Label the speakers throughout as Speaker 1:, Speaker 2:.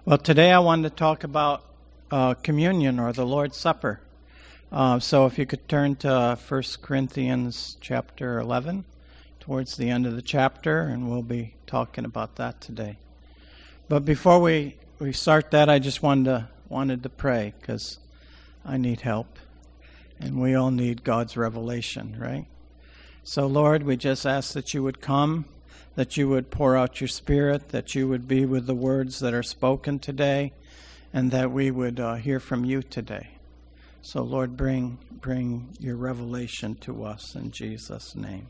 Speaker 1: Well, today I wanted to talk about communion or the Lord's Supper. So if you could turn to 1 Corinthians chapter 11, towards the end of the chapter, and we'll be talking about that today. But before we start that, I just wanted to pray, because I need help, and we all need God's revelation, right? So Lord, we just ask that you would come, that you would pour out your Spirit, that you would be with the words that are spoken today, and that we would hear from you today. So Lord, bring your revelation to us in Jesus' name.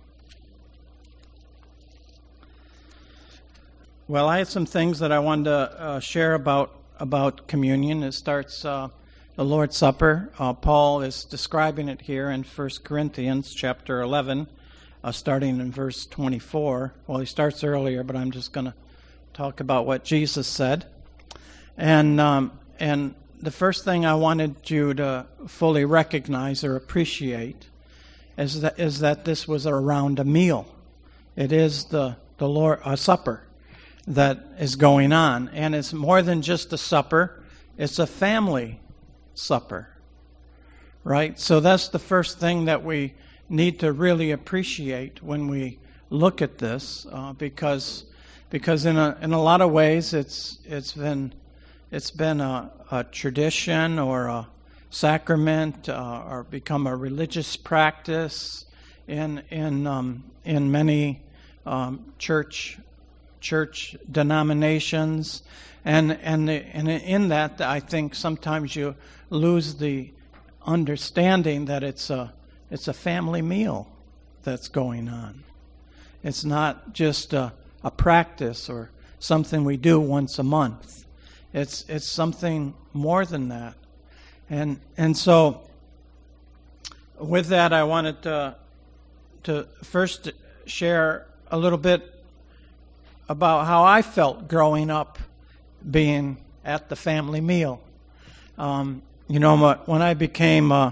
Speaker 1: Well, I had some things that I wanted to share about communion. It starts the Lord's Supper. Paul is describing it here in 1 Corinthians chapter 11. Starting in verse 24. Well, he starts earlier, but I'm just going to talk about what Jesus said. And the first thing I wanted you to fully recognize or appreciate is that this was around a meal. It is the Lord supper that is going on, and it's more than just a supper. It's a family supper, right? So that's the first thing that we need to really appreciate when we look at this, because in a lot of ways it's been a tradition or a sacrament or become a religious practice in many church denominations, and in that I think sometimes you lose the understanding that it's a family meal that's going on. It's not just a practice or something we do once a month. It's something more than that. And so with that, I wanted to first share a little bit about how I felt growing up being at the family meal. When I became a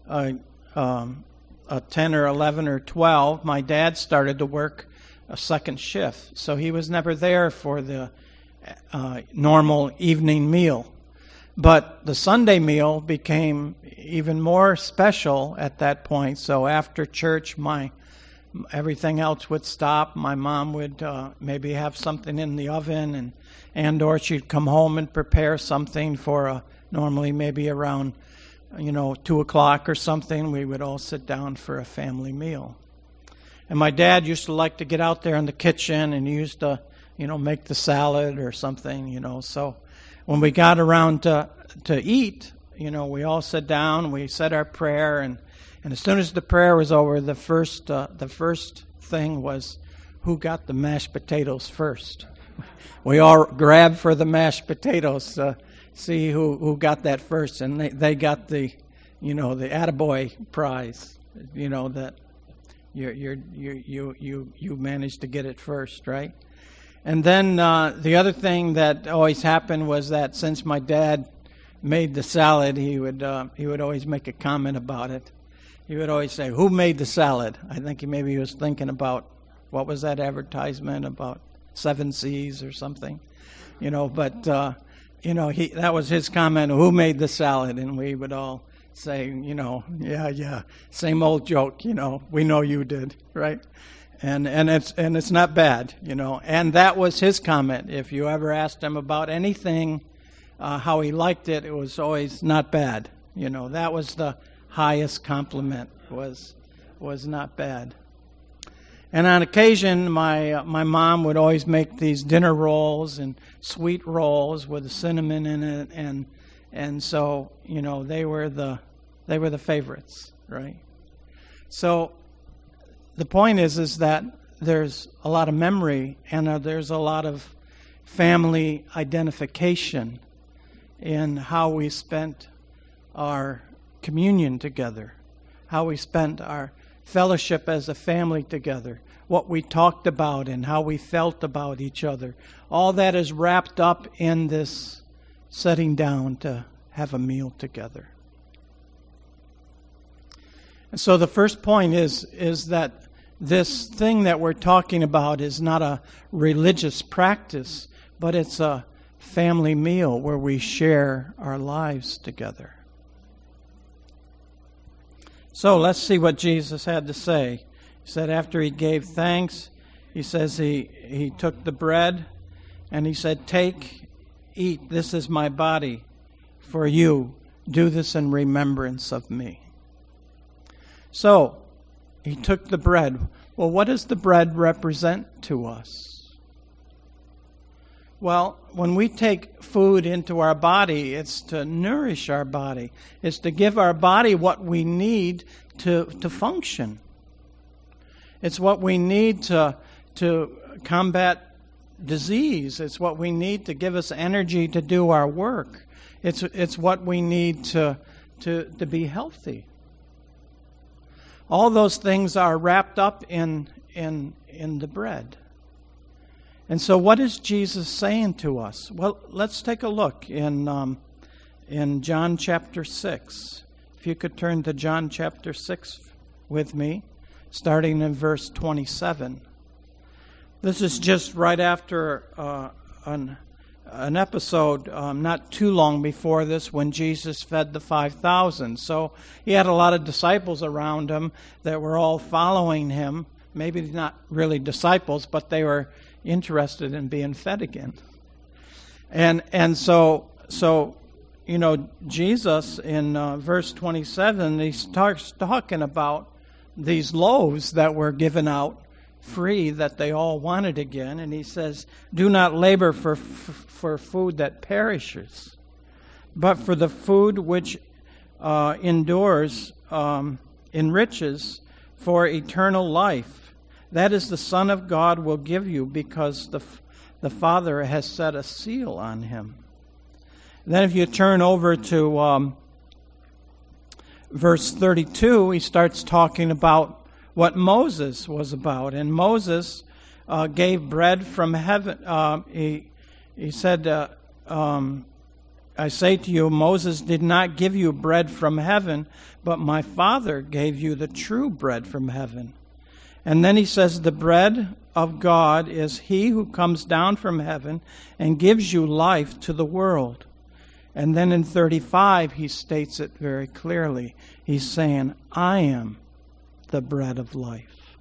Speaker 1: 10 or 11 or 12, my dad started to work a second shift. So he was never there for the normal evening meal. But the Sunday meal became even more special at that point. So after church, everything else would stop. My mom would maybe have something in the oven, and or she'd come home and prepare something for normally maybe around 2 o'clock or something. We would all sit down for a family meal. And my dad used to like to get out there in the kitchen, and he used to, make the salad or something, So when we got around to eat, we all sat down, we said our prayer, and as soon as the prayer was over, the first thing was who got the mashed potatoes first. We all grabbed for the mashed potatoes. See who got that first, and they got the attaboy prize. That you managed to get it first, right? And then the other thing that always happened was that since my dad made the salad, he would always make a comment about it. He would always say, "Who made the salad?" I think he was thinking about what was that advertisement about 7 C's or something, But that was his comment, "Who made the salad?" And we would all say, yeah, same old joke, we know you did, right? And it's not bad, And that was his comment. If you ever asked him about anything, how he liked it, it was always not bad. That was the highest compliment, was not bad. And on occasion, my mom would always make these dinner rolls and sweet rolls with cinnamon in it, and so they were the favorites, right? So the point is that there's a lot of memory, and there's a lot of family identification in how we spent our communion together, how we spent our fellowship as a family together, what we talked about and how we felt about each other. All that is wrapped up in this sitting down to have a meal together. And so the first point is that this thing that we're talking about is not a religious practice, but it's a family meal where we share our lives together. So let's see what Jesus had to say. He said after he gave thanks, he says he took the bread and he said, "Take, eat, this is my body for you. Do this in remembrance of me." So he took the bread. Well, what does the bread represent to us? Well, when we take food into our body, it's to nourish our body. It's to give our body what we need to function. It's what we need to combat disease. It's what we need to give us energy to do our work. It's what we need to be healthy. All those things are wrapped up in the bread. And so what is Jesus saying to us? Well, let's take a look in John chapter 6. If you could turn to John chapter 6 with me, starting in verse 27. This is just right after an episode not too long before this when Jesus fed the 5,000. So he had a lot of disciples around him that were all following him. Maybe not really disciples, but they were interested in being fed again. And so you know, Jesus in verse 27, he starts talking about these loaves that were given out free that they all wanted again, and he says, "Do not labor for food that perishes, but for the food which endures, enriches for eternal life. That is the Son of God will give you, because the Father has set a seal on him." Then if you turn over to verse 32, he starts talking about what Moses was about. And Moses gave bread from heaven. He said, "I say to you, Moses did not give you bread from heaven, but my Father gave you the true bread from heaven." And then he says, "The bread of God is he who comes down from heaven and gives you life to the world." And then in 35, he states it very clearly. He's saying, "I am the bread of life."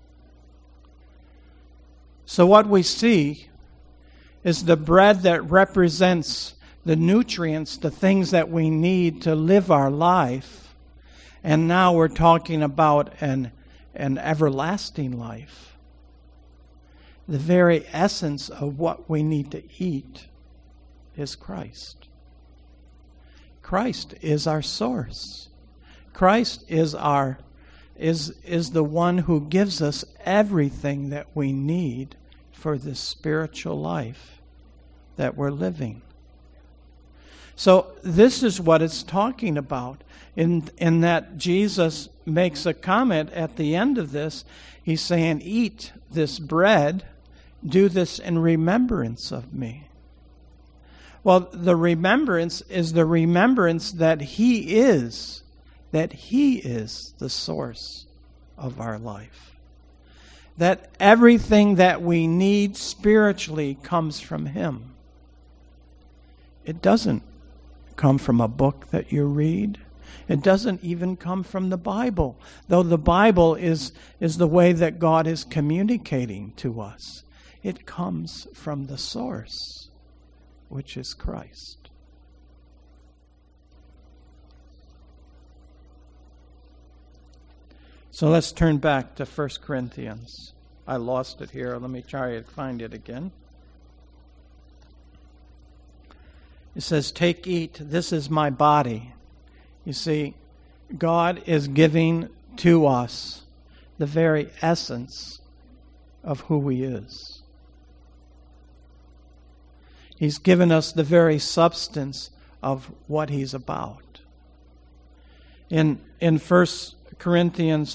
Speaker 1: So what we see is the bread that represents the nutrients, the things that we need to live our life. And now we're talking about an everlasting life. The very essence of what we need to eat is Christ. Christ is our source. Christ is the one who gives us everything that we need for this spiritual life that we're living. So this is what it's talking about. In that Jesus makes a comment at the end of this. He's saying, "Eat this bread, do this in remembrance of me." Well, the remembrance is the remembrance that He is the source of our life. That everything that we need spiritually comes from Him. It doesn't come from a book that you read. It doesn't even come from the Bible, though the Bible is the way that God is communicating to us. It comes from the source, which is Christ. So let's turn back to 1 Corinthians. I lost it here. Let me try to find it again. It says, "Take, eat, this is my body." You see, God is giving to us the very essence of who He is. He's given us the very substance of what He's about. In 1 Corinthians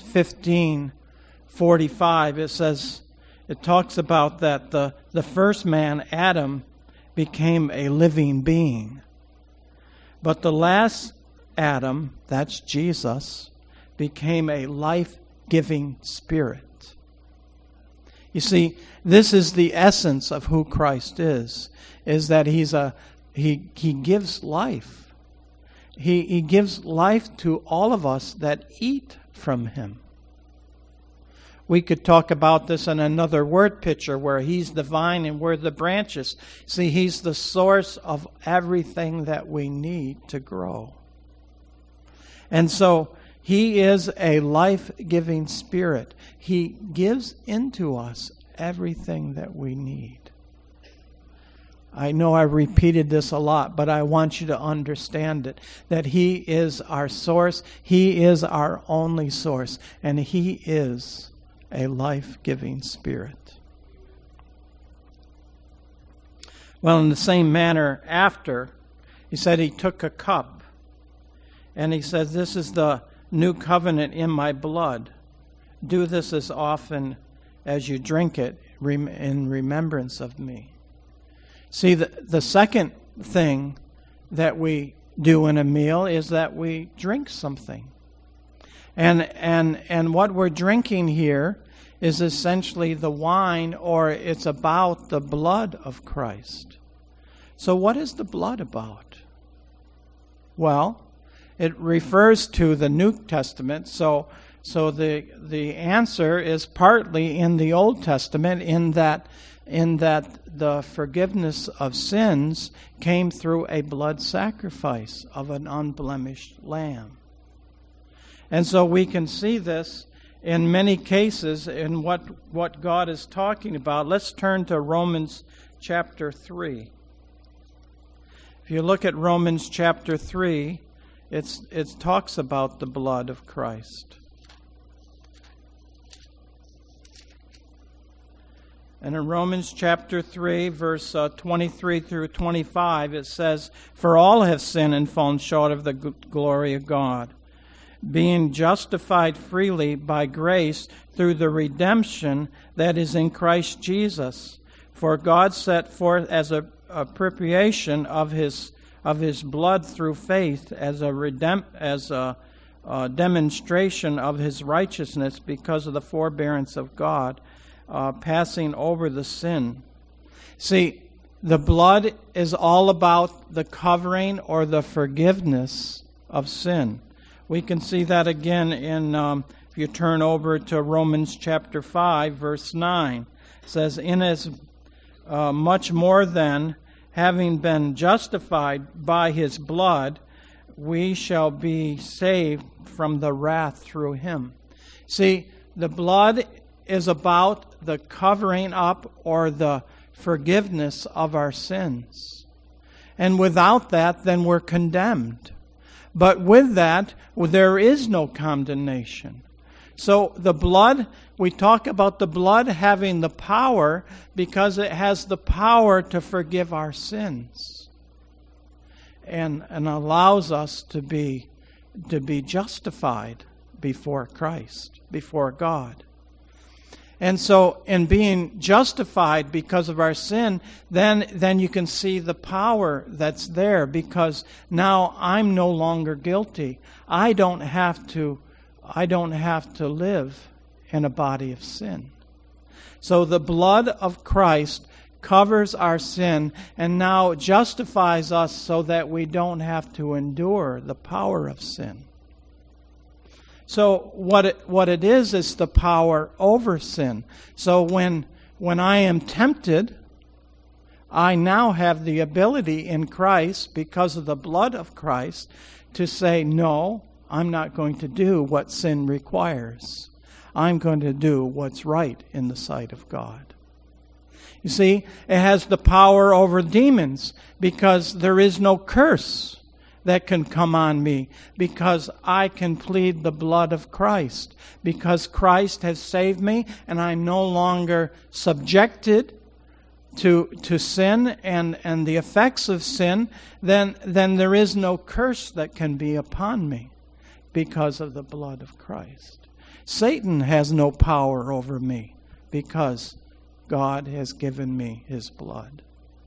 Speaker 1: 15:45, it talks about that the first man, Adam, became a living being. But the last Adam, that's Jesus, became a life-giving spirit. You see, this is the essence of who Christ is that he gives life. He gives life to all of us that eat from him. We could talk about this in another word picture where he's the vine and we're the branches. See, he's the source of everything that we need to grow. And so he is a life-giving spirit. He gives into us everything that we need. I know I repeated this a lot, but I want you to understand it, that he is our source, he is our only source, and he is a life-giving spirit. Well, in the same manner, after, he said he took a cup, and he says, this is the new covenant in my blood. Do this as often as you drink it in remembrance of me. See, the second thing that we do in a meal is that we drink something. And what we're drinking here is essentially the wine, or it's about the blood of Christ. So what is the blood about? Well, it refers to the New Testament. So the answer is partly in the Old Testament, in that the forgiveness of sins came through a blood sacrifice of an unblemished lamb. And so we can see this in many cases in what God is talking about. Let's turn to Romans chapter 3. If you look at Romans chapter 3, it talks about the blood of Christ. And in Romans chapter 3, verse 23 through 25, it says, "For all have sinned and fallen short of the glory of God, being justified freely by grace through the redemption that is in Christ Jesus. For God set forth as a propitiation of His blood through faith, as a demonstration of His righteousness, because of the forbearance of God, passing over the sin." See, the blood is all about the covering or the forgiveness of sin. We can see that again in, if you turn over to Romans chapter 5, verse 9. It says, "In as much more then, having been justified by His blood, we shall be saved from the wrath through Him." See, the blood is about the covering up or the forgiveness of our sins. And without that, then we're condemned. But with that, there is no condemnation. So the blood, we talk about the blood having the power because it has the power to forgive our sins and allows us to be justified before Christ, before God. And so in being justified because of our sin, then you can see the power that's there, because now I'm no longer guilty. I don't have to live in a body of sin. So the blood of Christ covers our sin and now justifies us so that we don't have to endure the power of sin. So what it is the power over sin. So when I am tempted, I now have the ability in Christ, because of the blood of Christ, to say, no, I'm not going to do what sin requires. I'm going to do what's right in the sight of God. You see, it has the power over demons, because there is no curse that can come on me, because I can plead the blood of Christ, because Christ has saved me and I'm no longer subjected to sin and the effects of sin. Then there is no curse that can be upon me because of the blood of Christ. Satan has no power over me because God has given me His blood.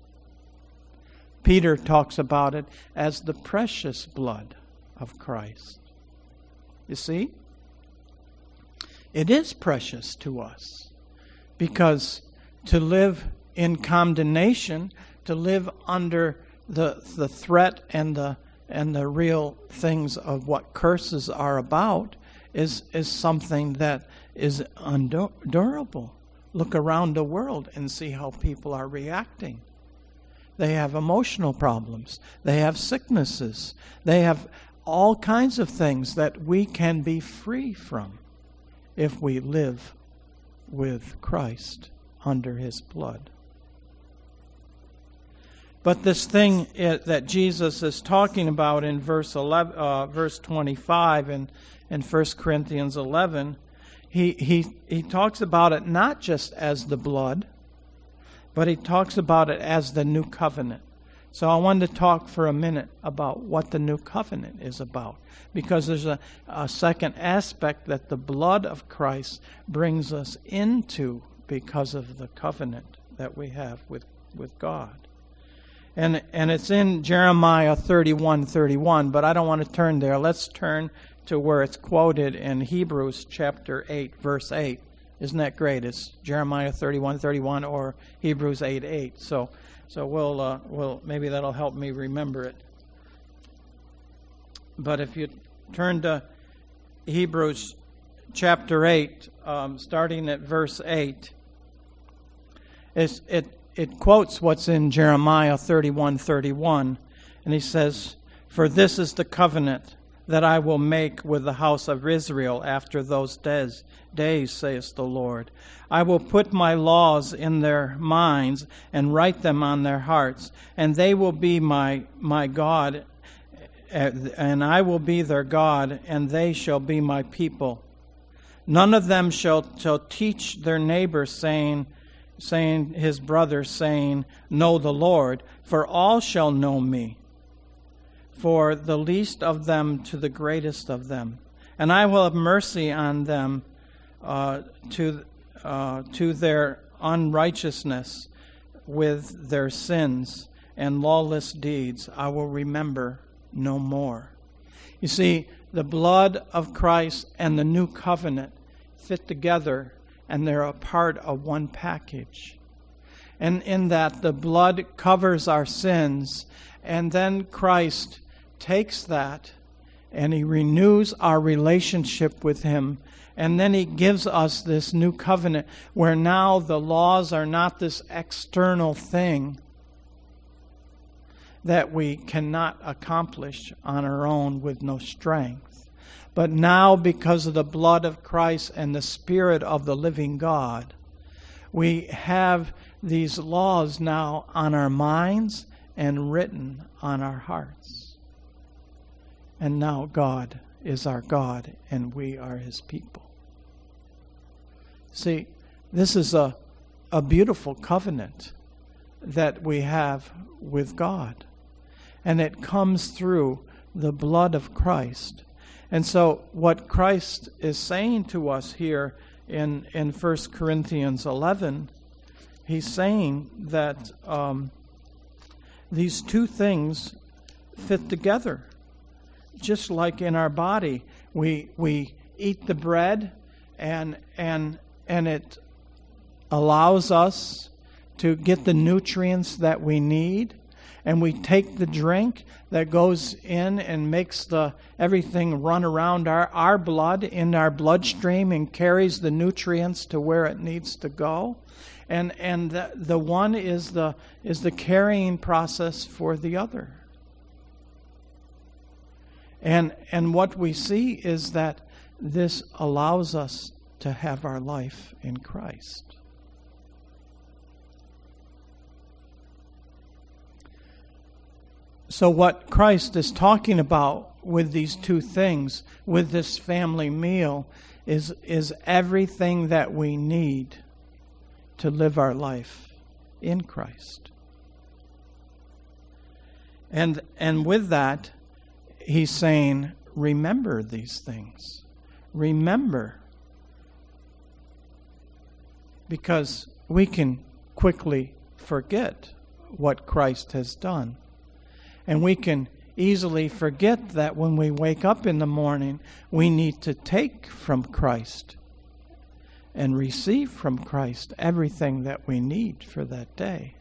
Speaker 1: Peter talks about it as the precious blood of Christ. You see? It is precious to us Because to live in condemnation, to live under the threat and the real things of what curses are about is something that is unendurable. Look around the world and see how people are reacting. They have emotional problems. They have sicknesses. They have all kinds of things that we can be free from if we live with Christ under His blood. But this thing that Jesus is talking about in verse 25 in 1 Corinthians 11, he talks about it not just as the blood, but he talks about it as the new covenant. So I wanted to talk for a minute about what the new covenant is about, because there's a second aspect that the blood of Christ brings us into because of the covenant that we have with God. And it's in Jeremiah 31:31, but I don't want to turn there. Let's turn to where it's quoted in Hebrews chapter 8, verse 8. Isn't that great? It's Jeremiah 31:31 or Hebrews 8:8. So we'll maybe that'll help me remember it. But if you turn to Hebrews chapter 8, starting at verse 8, it quotes what's in Jeremiah 31:31, and he says, "For this is the covenant that I will make with the house of Israel after those days, saith the Lord. I will put my laws in their minds and write them on their hearts, and they will be my God, and I will be their God, and they shall be my people. None of them shall teach their neighbor, saying his brother, saying, Know the Lord, for all shall know me, for the least of them to the greatest of them. And I will have mercy on them to their unrighteousness with their sins and lawless deeds I will remember no more." You see, the blood of Christ and the new covenant fit together, and they're a part of one package. And in that, the blood covers our sins, and then Christ takes that and He renews our relationship with Him. And then He gives us this new covenant where now the laws are not this external thing that we cannot accomplish on our own with no strength. But now, because of the blood of Christ and the Spirit of the living God, we have these laws now on our minds and written on our hearts. And now God is our God, and we are His people. See, this is a beautiful covenant that we have with God. And it comes through the blood of Christ. And so what Christ is saying to us here in 1 Corinthians 11, He's saying that these two things fit together. Just like in our body, we eat the bread and it allows us to get the nutrients that we need. And we take the drink that goes in and makes everything run around our blood in our bloodstream and carries the nutrients to where it needs to go. And the one is the carrying process for the other. And what we see is that this allows us to have our life in Christ. So what Christ is talking about with these two things, with this family meal, is everything that we need to live our life in Christ. And with that, He's saying, remember these things. Remember. Because we can quickly forget what Christ has done. And we can easily forget that when we wake up in the morning, we need to take from Christ and receive from Christ everything that we need for that day.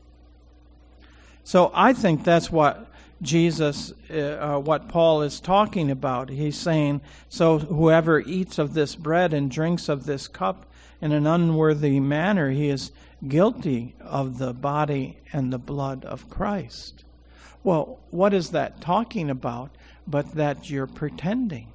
Speaker 1: So I think that's what what Paul is talking about. He's saying, so whoever eats of this bread and drinks of this cup in an unworthy manner, he is guilty of the body and the blood of Christ. Well, what is that talking about but that you're pretending?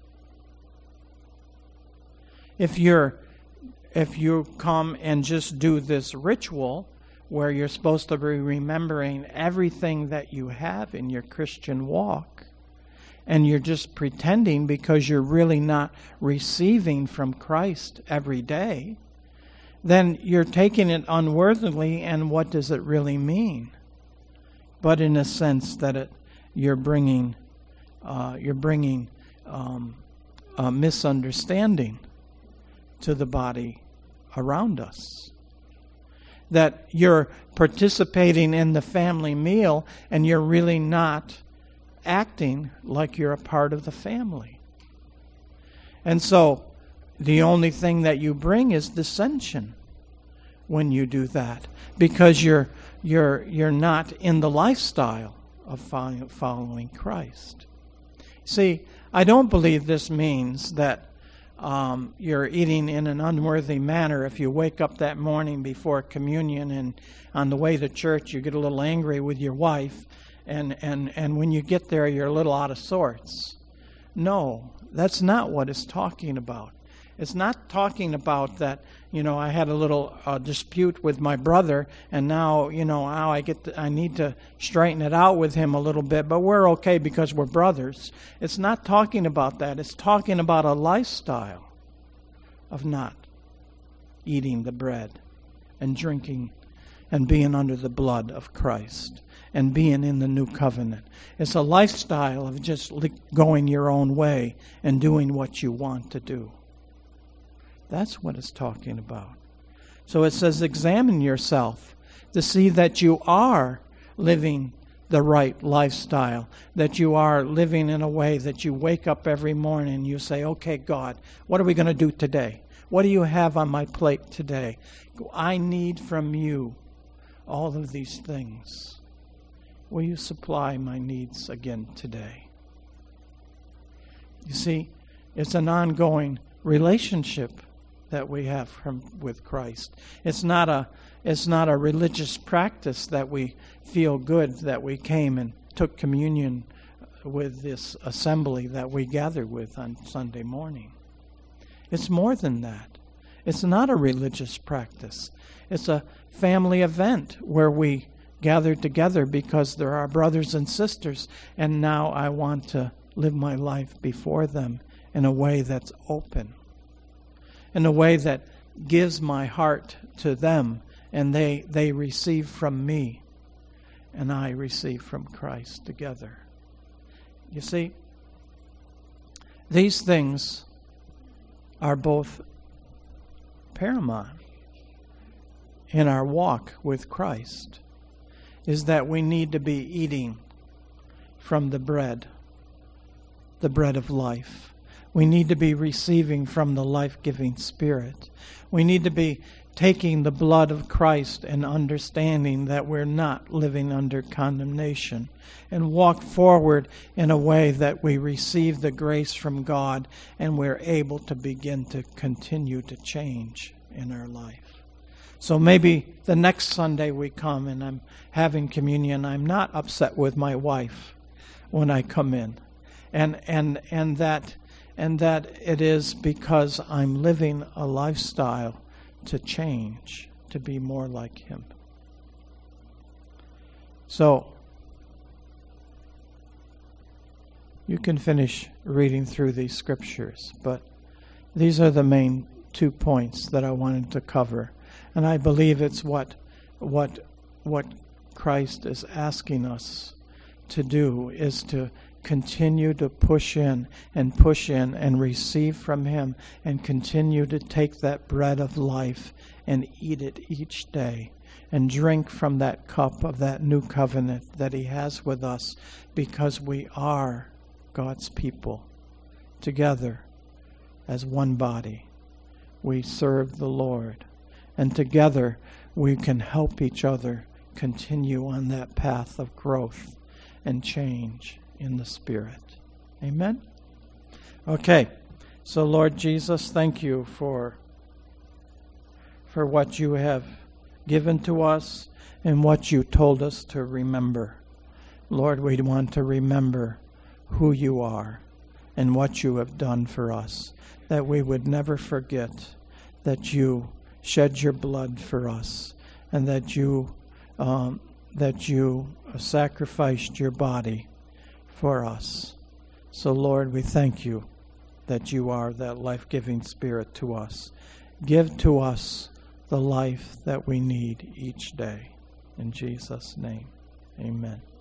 Speaker 1: If you come and just do this ritual where you're supposed to be remembering everything that you have in your Christian walk, and you're just pretending because you're really not receiving from Christ every day, then you're taking it unworthily, and what does it really mean? But in a sense that you're bringing a misunderstanding to the body around us. That you're participating in the family meal and you're really not acting like you're a part of the family. And so the only thing that you bring is dissension when you do that, because you're not in the lifestyle of following Christ. See, I don't believe this means that you're eating in an unworthy manner. If you wake up that morning before communion and on the way to church you get a little angry with your wife, and when you get there you're a little out of sorts. No, that's not what it's talking about. It's not talking about that, I had a little dispute with my brother, and now, I need to straighten it out with him a little bit, but we're okay because we're brothers. It's not talking about that. It's talking about a lifestyle of not eating the bread and drinking and being under the blood of Christ and being in the new covenant. It's a lifestyle of just going your own way and doing what you want to do. That's what it's talking about. So it says, examine yourself to see that you are living the right lifestyle, that you are living in a way that you wake up every morning and you say, okay, God, what are we going to do today? What do you have on my plate today? I need from you all of these things. Will you supply my needs again today? You see, it's an ongoing relationship that we have with Christ. It's not a religious practice that we feel good that we came and took communion with this assembly that we gather with on Sunday morning. It's more than that. It's not a religious practice. It's a family event where we gather together because they're our brothers and sisters, and now I want to live my life before them in a way that's open, in a way that gives my heart to them, and they receive from me, and I receive from Christ together. You see, these things are both paramount in our walk with Christ, is that we need to be eating from the bread of life. We need to be receiving from the life-giving Spirit. We need to be taking the blood of Christ and understanding that we're not living under condemnation, and walk forward in a way that we receive the grace from God and we're able to begin to continue to change in our life. So maybe the next Sunday we come and I'm having communion, I'm not upset with my wife when I come in. And that it is because I'm living a lifestyle to change, to be more like Him. So, you can finish reading through these scriptures, but these are the main 2 points that I wanted to cover. And I believe it's what Christ is asking us to do, is to continue to push in and receive from Him, and continue to take that bread of life and eat it each day and drink from that cup of that new covenant that He has with us, because we are God's people together as one body. we serve the Lord. And together we can help each other continue on that path of growth and change in the Spirit. Amen? Okay. So, Lord Jesus, thank you for what you have given to us and what you told us to remember. Lord, we want to remember who you are and what you have done for us, that we would never forget that you shed your blood for us and that you sacrificed your body for us. So, Lord, we thank you that you are that life-giving Spirit to us. Give to us the life that we need each day. In Jesus' name, amen.